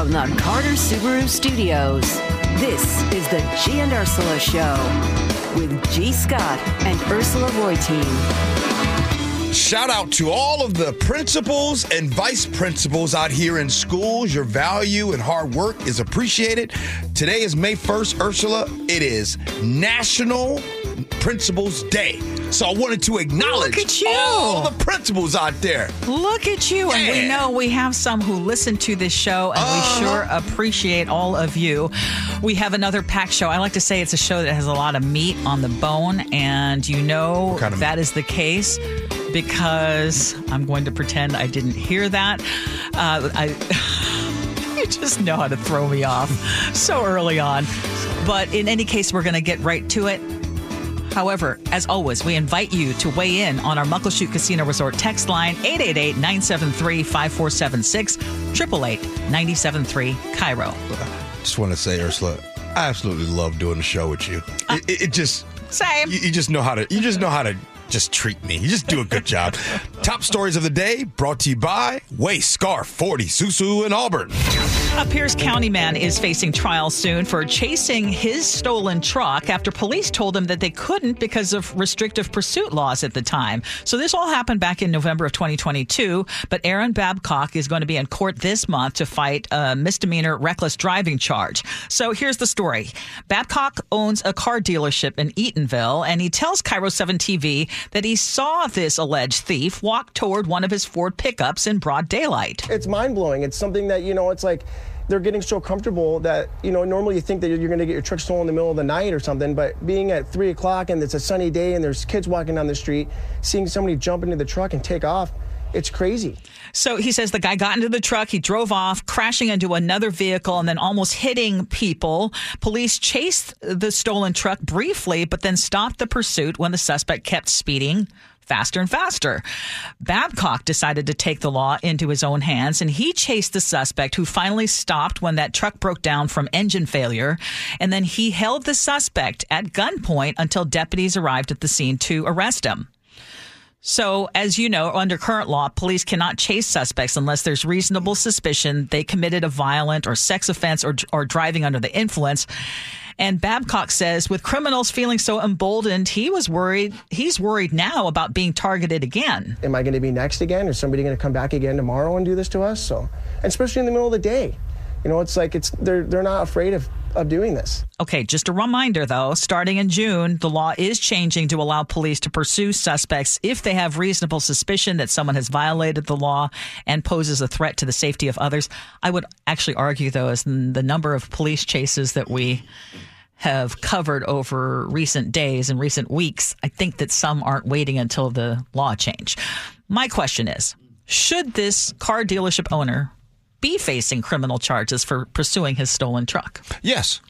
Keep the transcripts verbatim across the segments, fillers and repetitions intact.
From the Carter Subaru Studios, this is the G and Ursula Show with G. Scott and Ursula Reutin. Shout out to all of the principals and vice principals out here in schools. Your value and hard work is appreciated. Today is May first, Ursula. It is National Principals Day. So I wanted to acknowledge Look at you. all the principals out there. Look at you. Yeah. And we know we have some who listen to this show, and Uh-huh. we sure appreciate all of you. We have another packed show. I like to say it's a show that has a lot of meat on the bone, and you know kind of that is the case because I'm going to pretend I didn't hear that. Uh, I... You just know how to throw me off so early on. But in any case, we're going to get right to it. However, as always, we invite you to weigh in on our Muckleshoot Casino Resort text line eight eight eight, nine seven three, five four seven six, eight eight eight, nine seven three, Cairo. Just want to say, Ursula, I absolutely love doing the show with you. Uh, It, it, it just Same. You, you just know how to. You just know how to. Just treat me. You just do a good job. Top stories of the day brought to you by Waist Scarf forty, Susu in Auburn. A Pierce County man is facing trial soon for chasing his stolen truck after police told him that they couldn't because of restrictive pursuit laws at the time. So this all happened back in November of twenty twenty-two, but Aaron Babcock is going to be in court this month to fight a misdemeanor reckless driving charge. So here's the story. Babcock owns a car dealership in Eatonville, and he tells Cairo seven T V that he saw this alleged thief walk toward one of his Ford pickups in broad daylight. It's mind-blowing. It's something that, you know, it's like they're getting so comfortable that, you know, normally you think that you're going to get your truck stolen in the middle of the night or something, but being at three o'clock and it's a sunny day and there's kids walking down the street, seeing somebody jump into the truck and take off, it's crazy. So he says the guy got into the truck, he drove off, crashing into another vehicle and then almost hitting people. Police chased the stolen truck briefly, but then stopped the pursuit when the suspect kept speeding faster and faster. Babcock decided to take the law into his own hands, and he chased the suspect, who finally stopped when that truck broke down from engine failure. And then he held the suspect at gunpoint until deputies arrived at the scene to arrest him. So, as you know, under current law, police cannot chase suspects unless there's reasonable suspicion they committed a violent or sex offense or, or driving under the influence. And Babcock says with criminals feeling so emboldened, he was worried. He's worried now about being targeted again. Am I going to be next again? Is somebody going to come back again tomorrow and do this to us? So, and especially in the middle of the day. You know, it's like it's they're they're not afraid of, of doing this. Okay, just a reminder, though, starting in June, the law is changing to allow police to pursue suspects if they have reasonable suspicion that someone has violated the law and poses a threat to the safety of others. I would actually argue, though, as the number of police chases that we have covered over recent days and recent weeks, I think that some aren't waiting until the law change. My question is, should this car dealership owner be facing criminal charges for pursuing his stolen truck? Yes.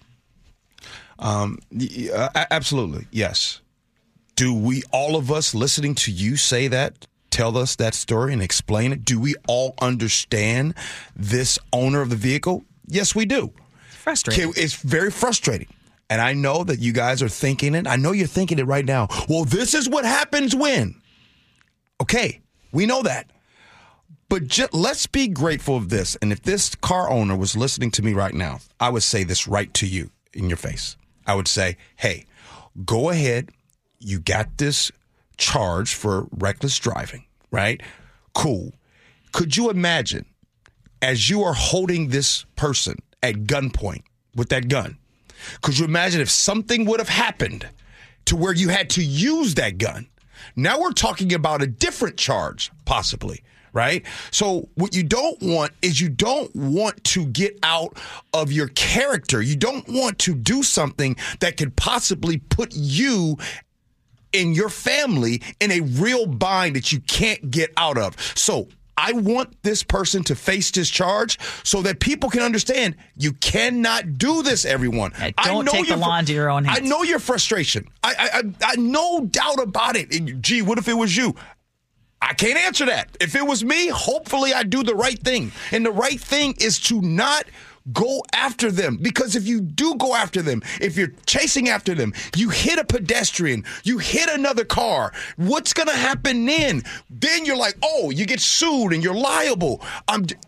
Um, uh, absolutely. Yes. Do we, all of us listening to you say that, tell us that story and explain it? Do we all understand this owner of the vehicle? Yes, we do. It's frustrating. Okay, it's very frustrating. And I know that you guys are thinking it. I know you're thinking it right now. Well, this is what happens when. Okay, we know that. But just, let's be grateful of this. And if this car owner was listening to me right now, I would say this right to you in your face. I would say, hey, go ahead. You got this charge for reckless driving, right? Cool. Could you imagine, as you are holding this person at gunpoint with that gun, could you imagine if something would have happened to where you had to use that gun? Now we're talking about a different charge, possibly. Right? So what you don't want is you don't want to get out of your character. You don't want to do something that could possibly put you and your family in a real bind that you can't get out of. So I want this person to face this charge so that people can understand you cannot do this, everyone. Yeah, don't I know take the law into your own hands. I know your frustration. I, I, I, I no doubt about it. And, gee, what if it was you? I can't answer that. If it was me, hopefully I do the right thing. And the right thing is to not go after them. Because if you do go after them, if you're chasing after them, you hit a pedestrian, you hit another car, what's going to happen then? Then you're like, oh, you get sued and you're liable. I'm,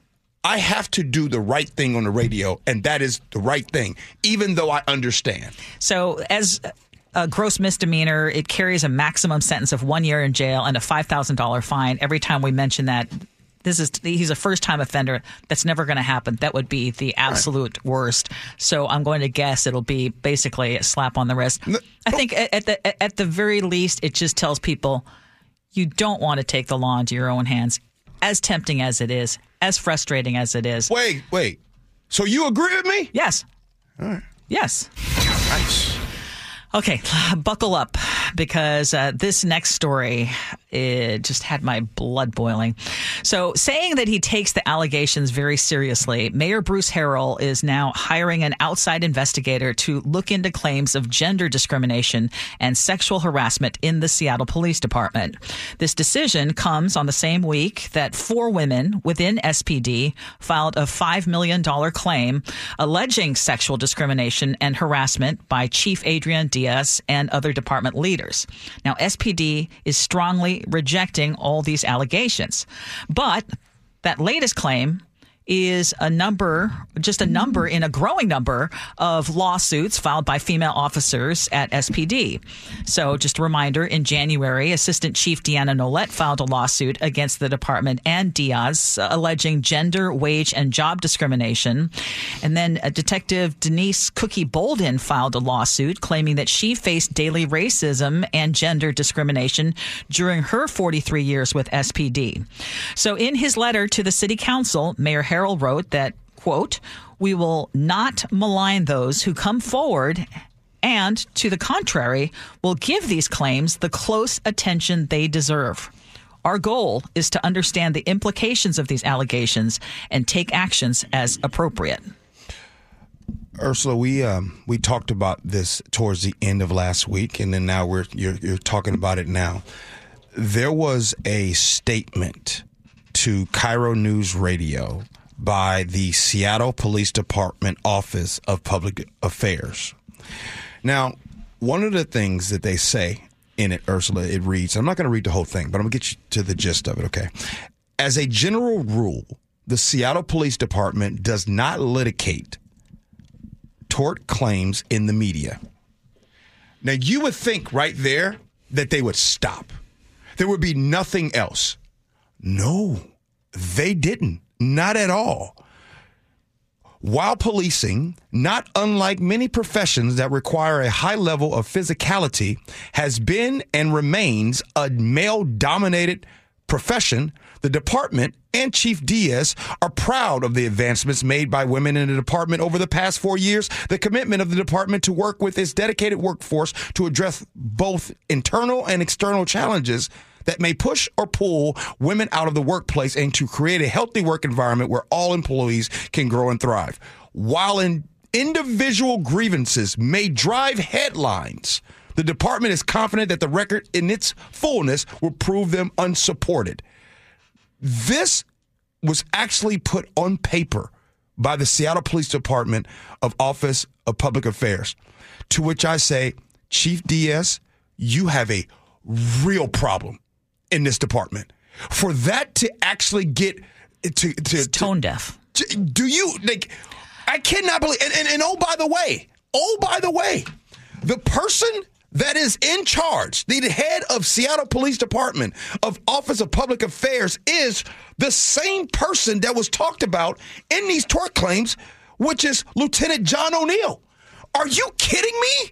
I have to do the right thing on the radio, and that is the right thing, even though I understand. So as a gross misdemeanor, it carries a maximum sentence of one year in jail and a five thousand dollars fine. Every time we mention that, this is he's a first-time offender. That's never going to happen. That would be the absolute right. worst. So I'm going to guess it'll be basically a slap on the wrist. No. I think at the at the very least, it just tells people you don't want to take the law into your own hands, as tempting as it is, as frustrating as it is. Wait, wait. So you agree with me? Yes. All right. Yes. Nice. Okay, buckle up, because uh, this next story, it just had my blood boiling. So, saying that he takes the allegations very seriously, Mayor Bruce Harrell is now hiring an outside investigator to look into claims of gender discrimination and sexual harassment in the Seattle Police Department. This decision comes on the same week that four women within S P D filed a five million dollars claim alleging sexual discrimination and harassment by Chief Adrian Diaz and other department leaders. Now, S P D is strongly rejecting all these allegations. But that latest claim is a number, just a number in a growing number of lawsuits filed by female officers at S P D. So just a reminder, in January, Assistant Chief Deanna Nolette filed a lawsuit against the department and Diaz, uh, alleging gender, wage, and job discrimination. And then uh, Detective Denise Cookie Bolden filed a lawsuit claiming that she faced daily racism and gender discrimination during her forty-three years with S P D. So in his letter to the city council, Mayor Harrell wrote that, quote, "We will not malign those who come forward and, to the contrary, will give these claims the close attention they deserve. Our goal is to understand the implications of these allegations and take actions as appropriate." Ursula, we um, we talked about this towards the end of last week, and then now we're you're, you're talking about it now. There was a statement to Cairo News Radio by the Seattle Police Department Office of Public Affairs. Now, one of the things that they say in it, Ursula, it reads, I'm not going to read the whole thing, but I'm going to get you to the gist of it, okay? As a general rule, the Seattle Police Department does not litigate tort claims in the media. Now, you would think right there that they would stop. There would be nothing else. No, they didn't. Not at all. While policing, not unlike many professions that require a high level of physicality, has been and remains a male-dominated profession, the department and Chief Diaz are proud of the advancements made by women in the department over the past four years, the commitment of the department to work with its dedicated workforce to address both internal and external challenges that may push or pull women out of the workplace and to create a healthy work environment where all employees can grow and thrive. While in individual grievances may drive headlines, the department is confident that the record in its fullness will prove them unsupported. This was actually put on paper by the Seattle Police Department of Office of Public Affairs, to which I say, Chief Diaz, you have a real problem in this department. For that to actually get to, to, it's tone deaf. To, do you like? I cannot believe. And, and and oh, by the way, oh, by the way, the person that is in charge, the head of Seattle Police Department of Office of Public Affairs, is the same person that was talked about in these tort claims, which is Lieutenant John O'Neill. Are you kidding me?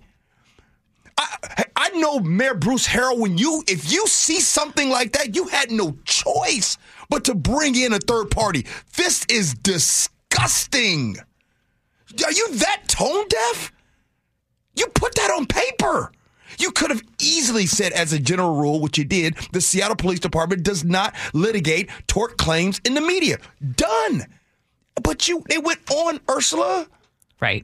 I, I know Mayor Bruce Harrell, when you, if you see something like that, you had no choice but to bring in a third party. This is disgusting. Are you that tone deaf? You put that on paper. You could have easily said, as a general rule, which you did, the Seattle Police Department does not litigate tort claims in the media. Done. But you, they went on, Ursula. Right.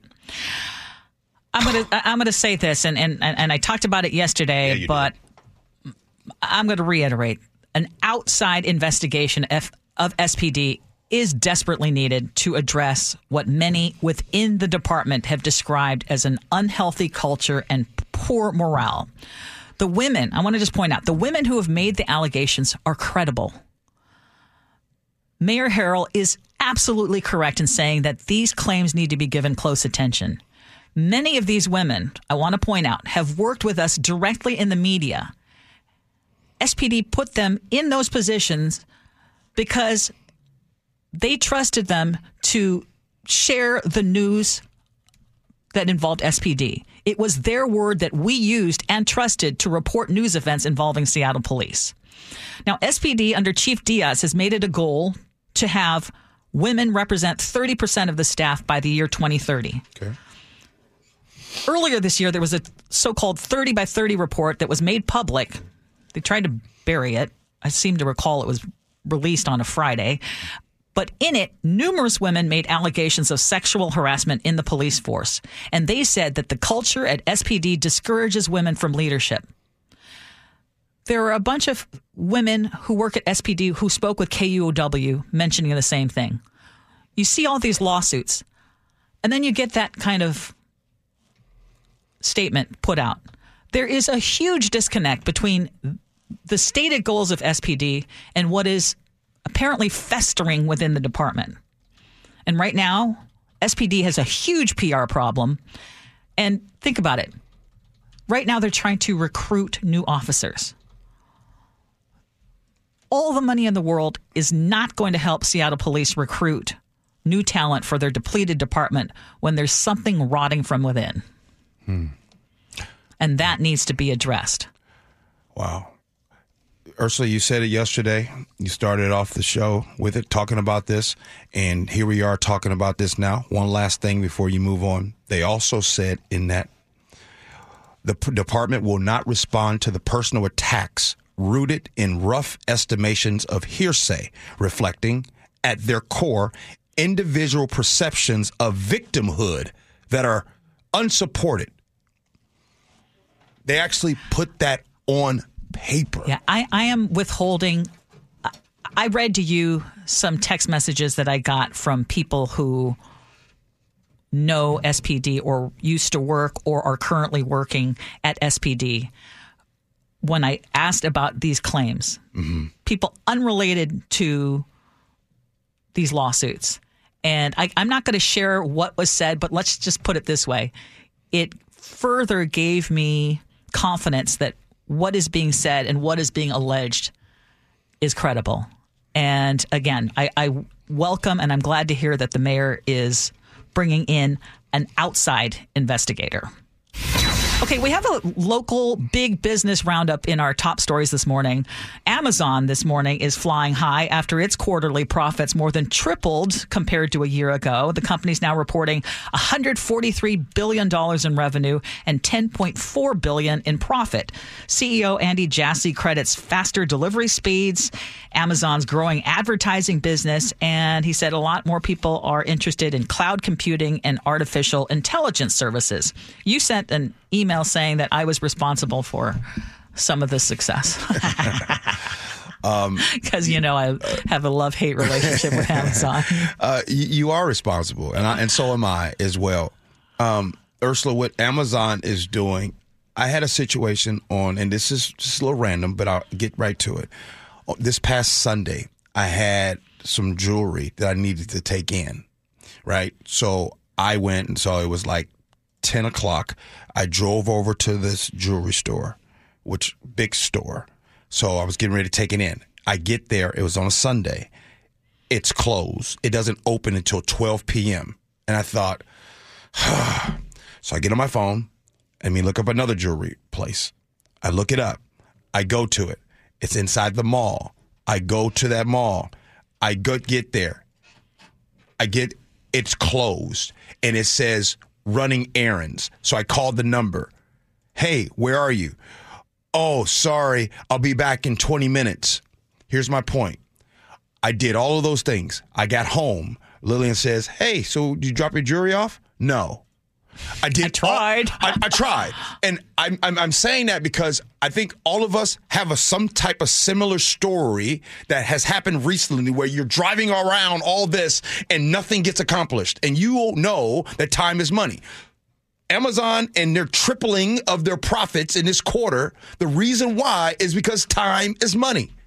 I'm gonna I'm gonna say this, and, and, and I talked about it yesterday, yeah, but did. I'm gonna reiterate: an outside investigation of, of S P D is desperately needed to address what many within the department have described as an unhealthy culture and poor morale. The women, I want to just point out, the women who have made the allegations are credible. Mayor Harrell is absolutely correct in saying that these claims need to be given close attention. Many of these women, I want to point out, have worked with us directly in the media. S P D put them in those positions because they trusted them to share the news that involved S P D. It was their word that we used and trusted to report news events involving Seattle police. Now, S P D under Chief Diaz has made it a goal to have women represent thirty percent of the staff by the year twenty thirty. Okay. Earlier this year, there was a so-called thirty by thirty report that was made public. They tried to bury it. I seem to recall it was released on a Friday. But in it, numerous women made allegations of sexual harassment in the police force. And they said that the culture at S P D discourages women from leadership. There are a bunch of women who work at S P D who spoke with K U O W mentioning the same thing. You see all these lawsuits, and then you get that kind of statement put out. There is a huge disconnect between the stated goals of S P D and what is apparently festering within the department. And right now, S P D has a huge P R problem. And think about it. Right now, they're trying to recruit new officers. All the money in the world is not going to help Seattle police recruit new talent for their depleted department when there's something rotting from within. Hmm. And that needs to be addressed. Wow. Ursula, you said it yesterday. You started off the show with it, talking about this. And here we are talking about this now. One last thing before you move on. They also said in that the p- department will not respond to the personal attacks rooted in rough estimations of hearsay, reflecting at their core individual perceptions of victimhood that are unsupported. They actually put that on paper. Yeah, I, I am withholding. I read to you some text messages that I got from people who know S P D or used to work or are currently working at S P D when I asked about these claims. Mm-hmm. People unrelated to these lawsuits. And I, I'm not going to share what was said, but let's just put it this way. It further gave me confidence that what is being said and what is being alleged is credible. And again, I, I welcome and I'm glad to hear that the mayor is bringing in an outside investigator. Okay, we have a local big business roundup in our top stories this morning. Amazon this morning is flying high after its quarterly profits more than tripled compared to a year ago. The company's now reporting one hundred forty-three billion dollars in revenue and ten point four billion dollars in profit. C E O Andy Jassy credits faster delivery speeds, Amazon's growing advertising business, and he said a lot more people are interested in cloud computing and artificial intelligence services. You sent an email saying that I was responsible for some of this success. Because, um, you know, I have a love-hate relationship with Amazon. Uh, you, you are responsible, and I, and so am I as well. Um, Ursula, what Amazon is doing, I had a situation on, and this is just a little random, but I'll get right to it. This past Sunday, I had some jewelry that I needed to take in, right? So I went, and so it was like ten o'clock. I drove over to this jewelry store, which big store. So I was getting ready to take it in. I get there. It was on a Sunday. It's closed. It doesn't open until twelve p.m. And I thought, so I get on my phone and me look up another jewelry place. I look it up. I go to it. It's inside the mall. I go to that mall. I go get there. I get, it's closed. And it says, running errands. So I called the number. Hey, where are you? Oh, sorry. I'll be back in twenty minutes. Here's my point. I did all of those things. I got home. Lillian says, hey, so did you drop your jewelry off? No. I did. I tried. All, I, I tried. And I'm, I'm I'm saying that because I think all of us have a some type of similar story that has happened recently where you're driving around all this and nothing gets accomplished. And you know that time is money. Amazon and their tripling of their profits in this quarter, the reason why is because time is money.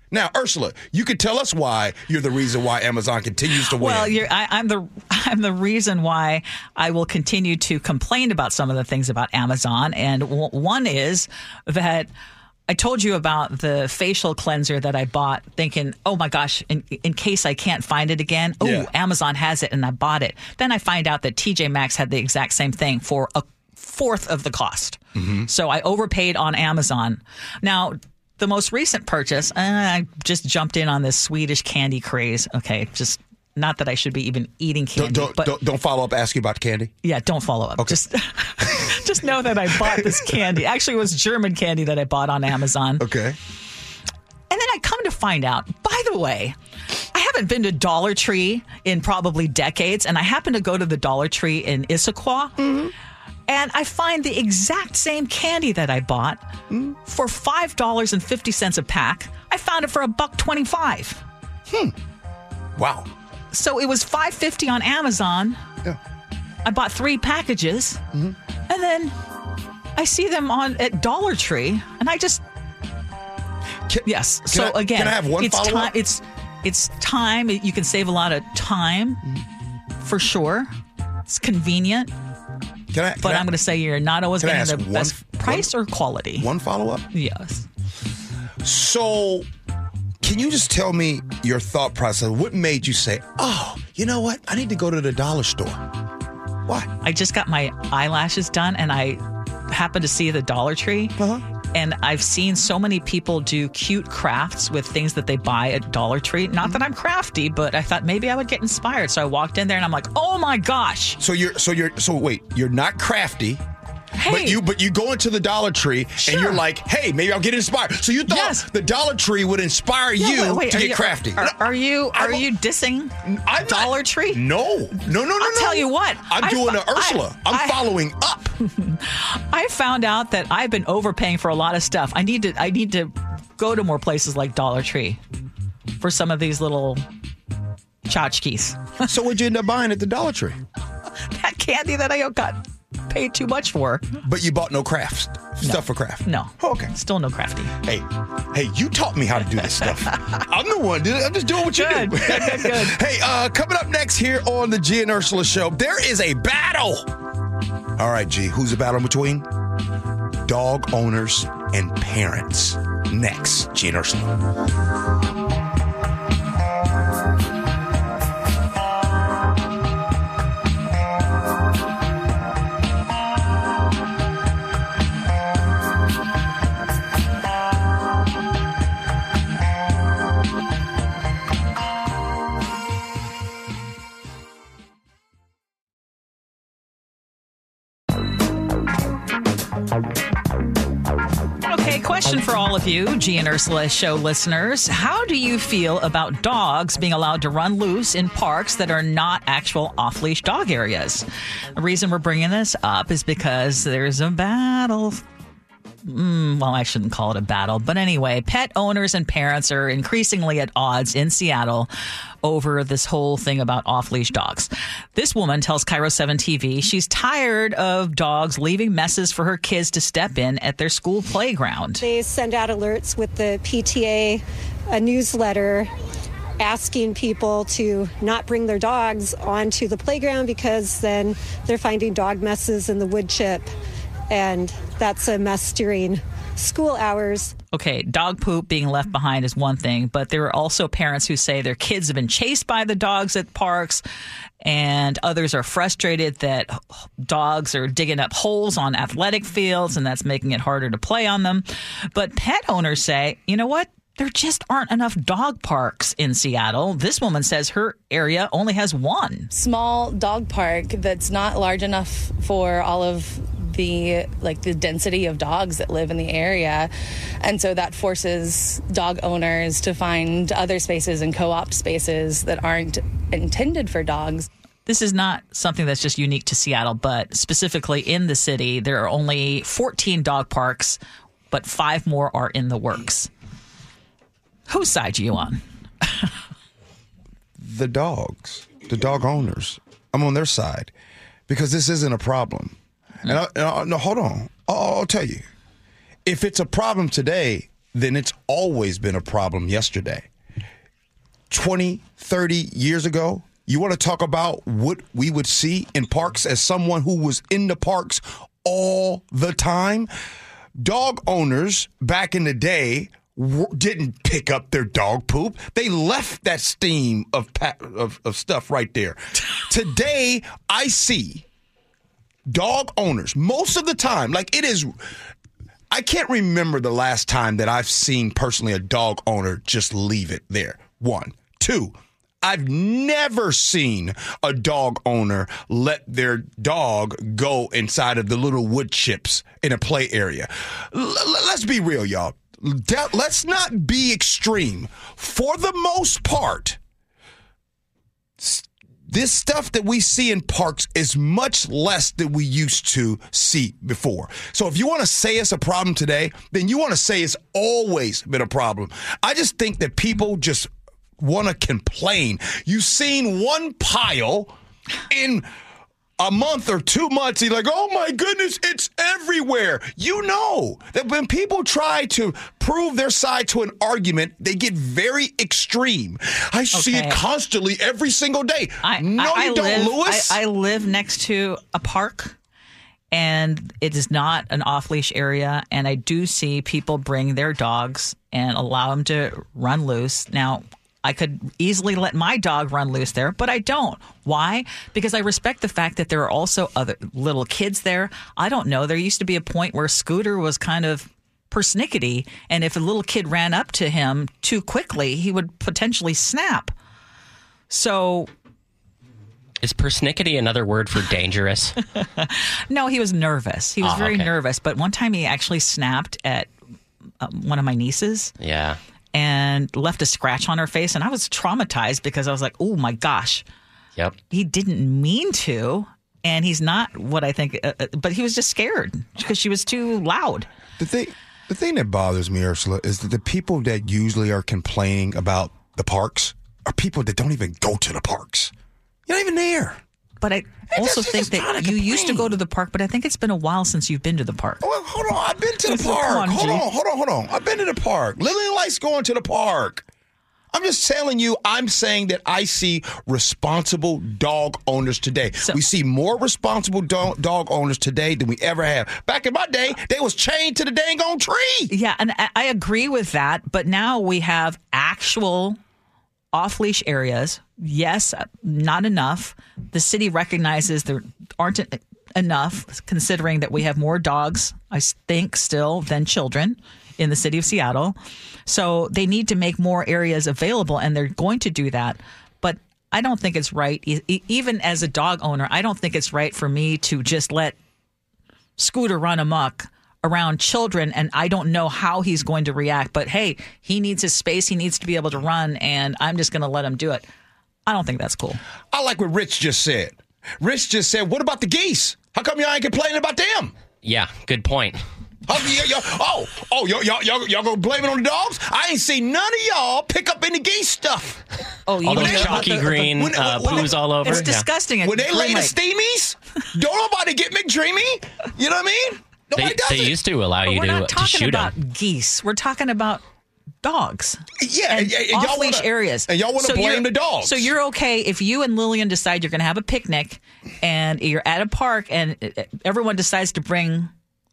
Now, Ursula, you could tell us why you're the reason why Amazon continues to win. Well, you're, I, I'm the I'm the reason why I will continue to complain about some of the things about Amazon. And w- one is that I told you about the facial cleanser that I bought, thinking, oh my gosh, in, in case I can't find it again. Oh, Yeah. Amazon has it, and I bought it. Then I find out that T J Maxx had the exact same thing for a fourth of the cost. Mm-hmm. So I overpaid on Amazon. Now, the most recent purchase, and I just jumped in on this Swedish candy craze. Okay, just not that I should be even eating candy. Don't, don't, but don't, don't follow up, ask you about the candy. Yeah, don't follow up. Okay. Just, just know that I bought this candy. Actually, it was German candy that I bought on Amazon. Okay. And then I come to find out, by the way, I haven't been to Dollar Tree in probably decades, and I happen to go to the Dollar Tree in Issaquah. Mm-hmm. And I find the exact same candy that I bought mm. for five dollars and fifty cents a pack. I found it for a buck twenty-five. Hmm. Wow. So it was five dollars and fifty cents on Amazon. Yeah. I bought three packages. Mm-hmm. And then I see them on at Dollar Tree. And I just... Can, yes. Can so I, again, can I have one it's follow-up? time. It's, it's time. You can save a lot of time, mm. for sure. It's convenient. Can I, can but I, I'm going to say you're not always getting getting the one, best price one, or quality. One follow-up? Yes. So, can you just tell me your thought process? What made you say, oh, you know what? I need to go to the dollar store. Why? I just got my eyelashes done, and I happened to see the Dollar Tree. Uh-huh. And I've seen so many people do cute crafts with things that they buy at Dollar Tree. Not mm-hmm. that I'm crafty, but I thought maybe I would get inspired. So I walked in there and I'm like, oh my gosh. So you're so you're so wait, you're not crafty. Hey. But you but you go into the Dollar Tree Sure. and you're like, hey, maybe I'll get inspired. So you thought Yes. the Dollar Tree would inspire Yeah, you wait, wait, to are get you, crafty. Are, are you are I'm- you dissing I'm Dollar not, Tree? No. No, no, no, I'll no. tell you what. I'm I doing fo- an Ursula. I- I'm I- following up. I found out that I've been overpaying for a lot of stuff. I need to I need to go to more places like Dollar Tree for some of these little tchotchkes. So what'd you end up buying at the Dollar Tree? That candy that I got paid too much for. But you bought no craft stuff for craft. No. Oh, okay. Still no crafty. Hey, hey, you taught me how to do this stuff. I'm the one. Dude. I'm just doing what you Good, do. good, good, good. Hey, uh, coming up next here on the G and Ursula Show, there is a battle. All right, G, who's the battle between? Dog owners and parents. Next, G and Ursula. Okay, question for all of you, G and Ursula Show listeners. How do you feel about dogs being allowed to run loose in parks that are not actual off-leash dog areas? The reason we're bringing this up is because there's a battle. Mm, well, I shouldn't call it a battle. But anyway, pet owners and parents are increasingly at odds in Seattle over this whole thing about off-leash dogs. This woman tells Cairo seven T V she's tired of dogs leaving messes for her kids to step in at their school playground. They send out alerts with the P T A, a newsletter asking people to not bring their dogs onto the playground because then they're finding dog messes in the wood chip. And that's a mess during school hours. Okay, dog poop being left behind is one thing, but there are also parents who say their kids have been chased by the dogs at parks, and others are frustrated that dogs are digging up holes on athletic fields, and that's making it harder to play on them. But pet owners say, you know what? There just aren't enough dog parks in Seattle. This woman says her area only has one. Small dog park that's not large enough for all of the like the density of dogs that live in the area, and so that forces dog owners to find other spaces and co-op spaces that aren't intended for dogs. This is not something that's just unique to Seattle, but specifically in the city, there are only fourteen dog parks, but five more are in the works. Whose side are you on? The dogs, the dog owners. I'm on their side because this isn't a problem. And, I, and I, no, hold on. I'll, I'll tell you. If it's a problem today, then it's always been a problem yesterday. twenty, thirty years ago, you want to talk about what we would see in parks as someone who was in the parks all the time? Dog owners back in the day w- didn't pick up their dog poop. They left that steam of, pa- of, of stuff right there. Today, I see dog owners, most of the time, like it is, I can't remember the last time that I've seen personally a dog owner just leave it there. One. Two, I've never seen a dog owner let their dog go inside of the little wood chips in a play area. L- let's be real, y'all. Let's not be extreme. For the most part, this stuff that we see in parks is much less than we used to see before. So if you want to say it's a problem today, then you want to say it's always been a problem. I just think that people just want to complain. You've seen one pile in a month or two months. You're like, oh my goodness, it's everywhere. You know that when people try to prove their side to an argument, they get very extreme. I see Okay. it constantly every single day. I, no, I, you I don't, live, Lewis. I, I live next to a park, and it is not an off-leash area, and I do see people bring their dogs and allow them to run loose. Now, I could easily let my dog run loose there, but I don't. Why? Because I respect the fact that there are also other little kids there. I don't know. There used to be a point where Scooter was kind of persnickety, and if a little kid ran up to him too quickly, he would potentially snap. So Is persnickety another word for dangerous? no, he was nervous. He was Oh, very okay. nervous. But one time he actually snapped at um, one of my nieces Yeah. and left a scratch on her face. And I was traumatized because I was like, oh, my gosh. Yep. He didn't mean to. And he's not what I think. Uh, uh, but he was just scared because she was too loud. The thing, the thing that bothers me, Ursula, is that the people that usually are complaining about the parks are people that don't even go to the parks. You're not even there. But I also just- think just trying that to you used to complain. go to the park, but I think it's been a while since you've been to the park. Well, hold on. I've been to the Come park. on, hold G. on, hold on, hold on. I've been to the park. Lillian likes going to the park. I'm just telling you, I'm saying that I see responsible dog owners today. So- we see more responsible do- dog owners today than we ever have. Back in my day, they was chained to the dang on tree. Yeah, and I I agree with that. But now we have actual off-leash areas. Yes, not enough. The city recognizes there aren't enough, considering that we have more dogs, I think, still than children in the city of Seattle. So they need to make more areas available, and they're going to do that. But I don't think it's right. E- e- Even as a dog owner, I don't think it's right for me to just let Scooter run amok around children, and I don't know how he's going to react. But hey, he needs his space. He needs to be able to run, and I'm just going to let him do it. I don't think that's cool. I like what Rich just said. Rich just said, what about the geese? How come y'all ain't complaining about them? Yeah, good point. How, y- y- oh, oh, y'all, y'all, y'all, y'all gonna blame it on the dogs? I ain't seen none of y'all pick up any geese stuff. Oh, you All mean those about chalky the- green when- uh, when- poos all over. It's Yeah. disgusting. When they Green lay the Lake. steamies, don't nobody get McDreamy. You know what I mean? They, Nobody does they it. used to allow But you we're to, not to talking shoot about them. geese. We're talking about dogs. Yeah, and and, and y'all off-leash wanna, areas. And y'all want to So you're- blame the dogs. So you're okay if you and Lillian decide you're going to have a picnic and you're at a park and uh, everyone decides to bring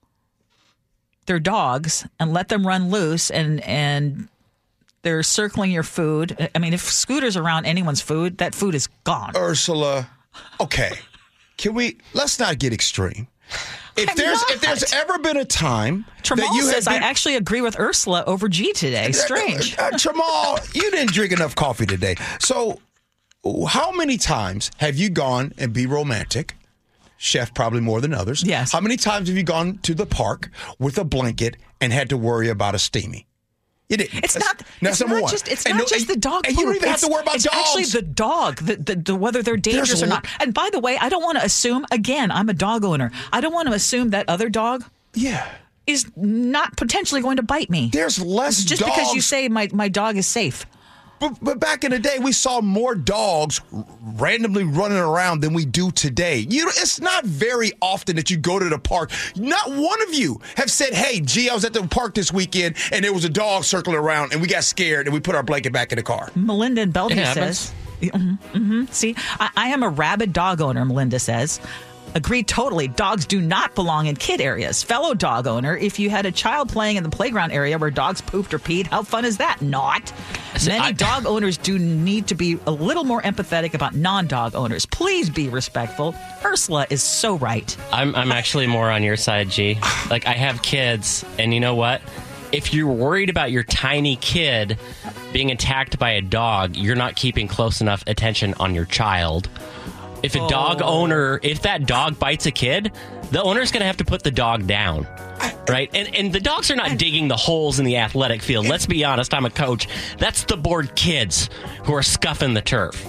their dogs and let them run loose and and they're circling your food. I mean, if Scooter's around anyone's food, that food is gone. Ursula, okay. Can we, let's not get extreme. If I'm there's not. if there's ever been a time Tramal that you says have I been, actually agree with Ursula over G today. Strange. Uh, uh, Tramal, you didn't drink enough coffee today. So how many times have you gone and be romantic? Chef probably more than others. Yes. How many times have you gone to the park with a blanket and had to worry about a steamy? You didn't. It's That's- not. That's It's number not one. just. It's And not no- just and- the dog. And you don't poop. even have It's- to worry about it's dogs. actually the dog. The, the, the whether they're dangerous There's or a- not. And by the way, I don't want to assume. Again, I'm a dog owner. I don't want to assume that other dog yeah. is not potentially going to bite me There's less just dogs. because you say my my dog is safe. But, but back in the day, we saw more dogs randomly running around than we do today. You know, it's not very often that you go to the park. Not one of you have said, hey, gee, I was at the park this weekend and there was a dog circling around and we got scared and we put our blanket back in the car. Melinda in Bellevue says, mm-hmm, mm-hmm. See, I, I am a rabid dog owner, Melinda says. Agreed totally. Dogs do not belong in kid areas. Fellow dog owner, if you had a child playing in the playground area where dogs pooped or peed, how fun is that? Not. So Many I, dog owners do need to be a little more empathetic about non-dog owners. Please be respectful. Ursula is so right. I'm I'm actually more on your side, G. Like, I have kids, and you know what? If you're worried about your tiny kid being attacked by a dog, you're not keeping close enough attention on your child. If a dog Oh. owner, if that dog bites a kid, the owner's going to have to put the dog down, right? And and the dogs are not digging the holes in the athletic field. Let's be honest, I'm a coach. That's the bored kids who are scuffing the turf.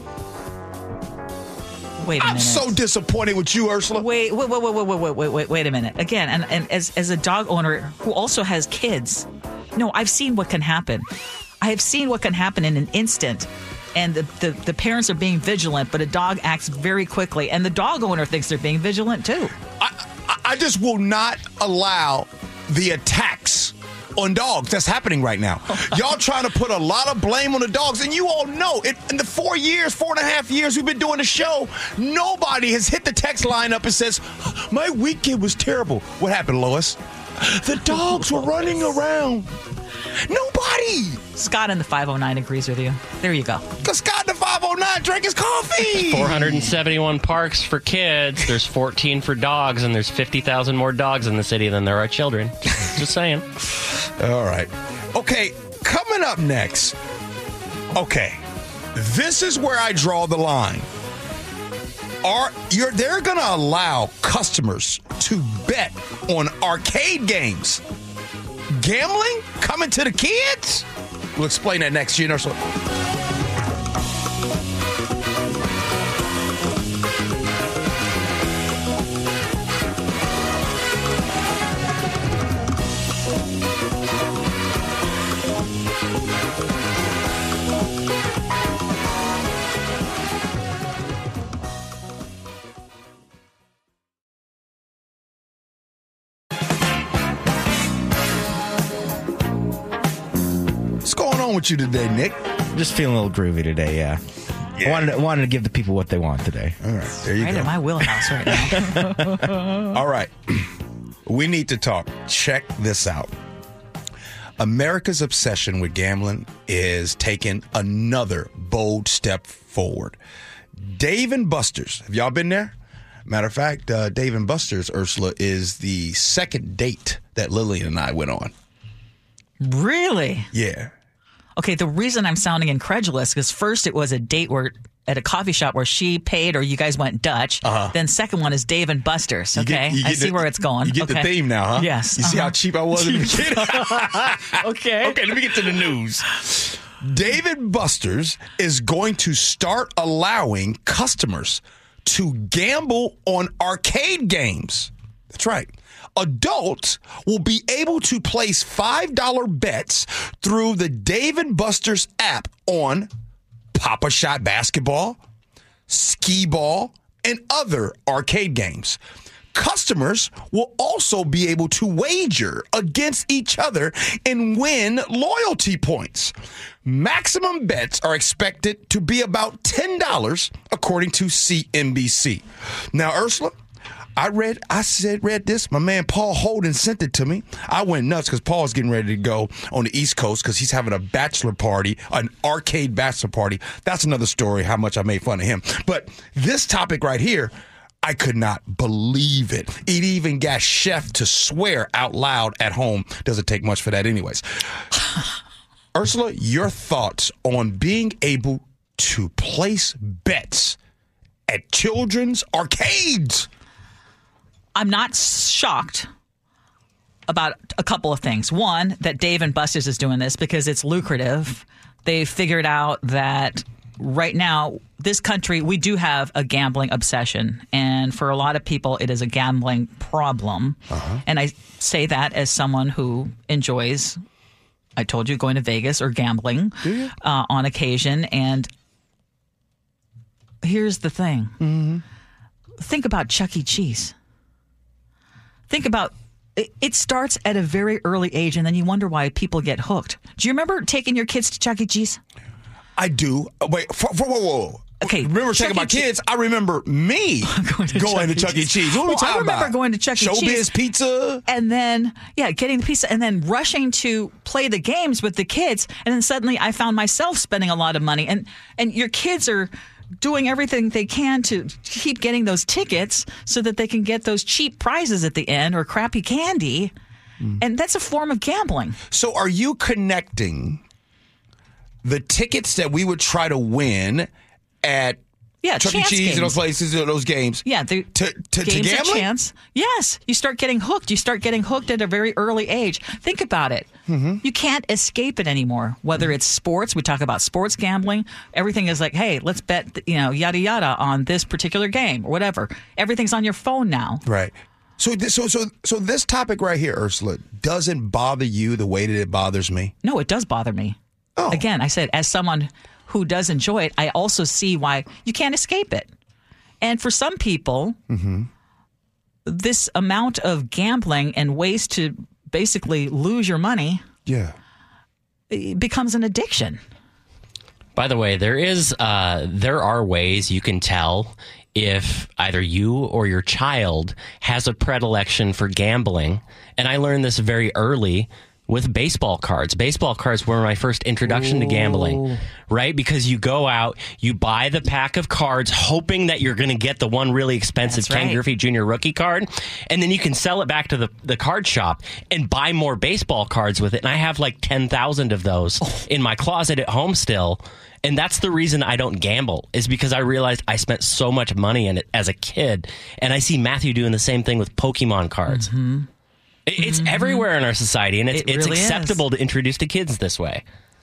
Wait a I'm minute. so disappointed with you, Ursula. Wait, wait, wait, wait, wait, wait, wait, wait, wait, wait a minute. Again, and, and as, as a dog owner who also has kids, no, I've seen what can happen. I have seen what can happen in an instant. And the, the, the parents are being vigilant, but a dog acts very quickly. And the dog owner thinks they're being vigilant, too. I, I, I just will not allow the attacks on dogs that's happening right now. Y'all trying to put a lot of blame on the dogs, and you all know it. In the four years, four and a half years we've been doing the show, nobody has hit the text line up and says, my weekend was terrible. What happened, Lois? The dogs were running around. Nobody. Scott in the five oh nine agrees with you. There you go. Because Scott in the five oh nine drank his coffee. four hundred seventy-one parks for kids. There's fourteen for dogs, and there's fifty thousand more dogs in the city than there are children. Just saying. All right. Okay, coming up next. Okay, this is where I draw the line. Are you're they're going to allow customers to bet on arcade games? Gambling coming to the kids? We'll explain that next year. So. With you today, Nick? Just feeling a little groovy today, yeah. yeah. I wanted to, wanted to give the people what they want today. All right, there you right go. in my wheelhouse right now. All right, we need to talk. Check this out. America's obsession with gambling is taking another bold step forward. Dave and Buster's. Have y'all been there? Matter of fact, uh, Dave and Buster's, Ursula, is the second date that Lillian and I went on. Really? Yeah. Okay, the reason I'm sounding incredulous is first it was a date where at a coffee shop where she paid or you guys went Dutch. Uh-huh. Then second one is Dave and Buster's. Okay, you get, you get I see the, where it's going. You get okay. the theme now, huh? Yes. You uh-huh. see how cheap I was in the beginning? Okay. Okay, let me get to the news. Dave and Buster's is going to start allowing customers to gamble on arcade games. That's right. Adults will be able to place five dollar bets through the Dave and Buster's app on Pop-A-Shot basketball, skee-ball, and other arcade games. Customers will also be able to wager against each other and win loyalty points. Maximum bets are expected to be about ten dollars, according to C N B C. Now, Ursula, I read, I said, read this. My man Paul Holden sent it to me. I went nuts because Paul's getting ready to go on the East Coast because he's having a bachelor party, an arcade bachelor party. That's another story, how much I made fun of him. But this topic right here, I could not believe it. It even got Chef to swear out loud at home. Doesn't take much for that anyways. Ursula, your thoughts on being able to place bets at children's arcades? I'm not shocked about a couple of things. One, that Dave and Buster's is doing this because it's lucrative. They've figured out that right now, this country, we do have a gambling obsession. And for a lot of people, it is a gambling problem. Uh-huh. And I say that as someone who enjoys I told you, going to Vegas or gambling uh, on occasion. And here's the thing. Mm-hmm. Think about Chuck E. Cheese. Think about it, it starts at a very early age, and then you wonder why people get hooked. Do you remember taking your kids to Chuck E. Cheese? I do. Wait, for, for, whoa, whoa. Okay, remember Chuck taking my E. Cheese. kids? I remember me going to, going Chuck, to e. Chuck E. Cheese. What are we well, talking I remember about? going to Chuck E. Showbiz Cheese. Pizza. And then, yeah, getting the pizza and then rushing to play the games with the kids. And then suddenly I found myself spending a lot of money. And, and your kids are doing everything they can to keep getting those tickets so that they can get those cheap prizes at the end or crappy candy. Mm. And that's a form of gambling. So are you connecting the tickets that we would try to win at Yeah, Chuck E. chance Cheese games. and those places, those games. Yeah, the to, to, to games of gambling? chance. Yes, you start getting hooked. You start getting hooked at a very early age. Think about it. Mm-hmm. You can't escape it anymore. Whether it's sports, we talk about sports gambling. Everything is like, hey, let's bet, you know, yada yada on this particular game or whatever. Everything's on your phone now. Right. So, this, so, so, so this topic right here, Ursula, doesn't bother you the way that it bothers me? No, it does bother me. Oh. Again, I said, as someone who does enjoy it, I also see why you can't escape it. And for some people, mm-hmm. this amount of gambling and ways to basically lose your money yeah. it becomes an addiction. By the way, there is uh, there are ways you can tell if either you or your child has a predilection for gambling. And I learned this very early with baseball cards. Baseball cards were my first introduction Ooh. to gambling, right? Because you go out, you buy the pack of cards hoping that you're going to get the one really expensive That's Ken right. Griffey Junior rookie card, and then you can sell it back to the, the card shop and buy more baseball cards with it. And I have like ten thousand of those oh. in my closet at home still. And that's the reason I don't gamble, is because I realized I spent so much money in it as a kid. And I see Matthew doing the same thing with Pokemon cards. Mm-hmm. It's mm-hmm. everywhere in our society, and it's, it it's really acceptable is. to introduce to kids this way.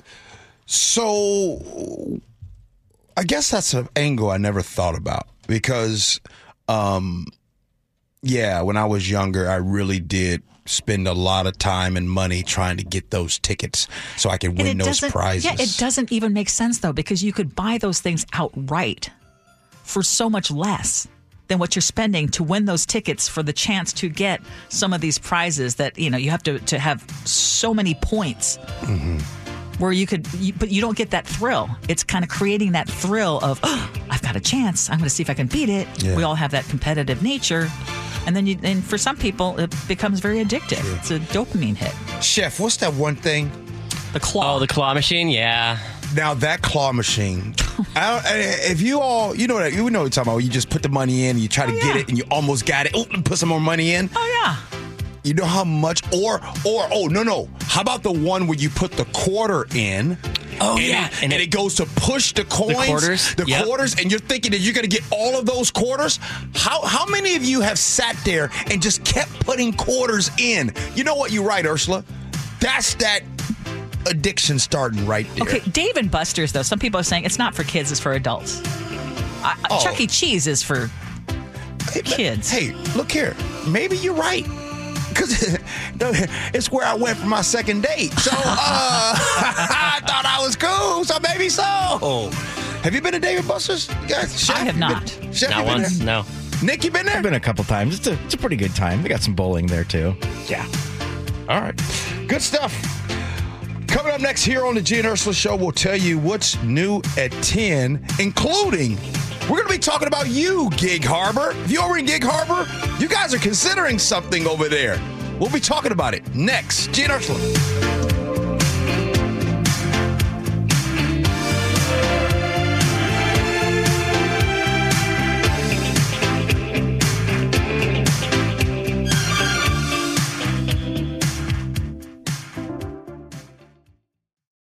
So I guess that's an angle I never thought about because, um, yeah, when I was younger, I really did spend a lot of time and money trying to get those tickets so I could win those prizes. Yeah, it doesn't even make sense, though, because you could buy those things outright for so much less than what you're spending to win those tickets for the chance to get some of these prizes that, you know, you have to, to have so many points mm-hmm. where you could, you, but you don't get that thrill. It's kind of creating that thrill of, oh, I've got a chance. I'm going to see if I can beat it. Yeah. We all have that competitive nature. And then you, and for some people, it becomes very addictive. Yeah. It's a dopamine hit. Chef, what's that one thing? The claw. Oh, the claw machine? Yeah. Now that claw machine, I don't, if you all, you know what, you know what you're talking about. You just put the money in, and you try to oh, yeah. get it, and you almost got it. Oh, put some more money in. Oh yeah. You know how much, or or oh no no. How about the one where you put the quarter in? Oh and yeah, it, and, and it, it goes to push the coins, the quarters, the yep. quarters, and you're thinking that you're going to get all of those quarters. How how many of you have sat there and just kept putting quarters in? You know what? You're right, Ursula. That's that addiction starting right there. Okay, Dave and Buster's, though, some people are saying it's not for kids, it's for adults. Uh, oh. Chuck E. Cheese is for hey, kids. Hey, look here. Maybe you're right. Because it's where I went for my second date. So uh, I thought I was cool, so maybe so. Have you been to Dave and Buster's? You guys, Chef, I have not. Been, Chef, not once, there? no. Nick, you been there? I've been a couple times. It's a, it's a pretty good time. They got some bowling there, too. Yeah. All right. Good stuff. Coming up next here on the G and Ursula Show, we'll tell you what's new at ten, including we're going to be talking about you, Gig Harbor. If you're over in Gig Harbor, you guys are considering something over there. We'll be talking about it next. G and Ursula.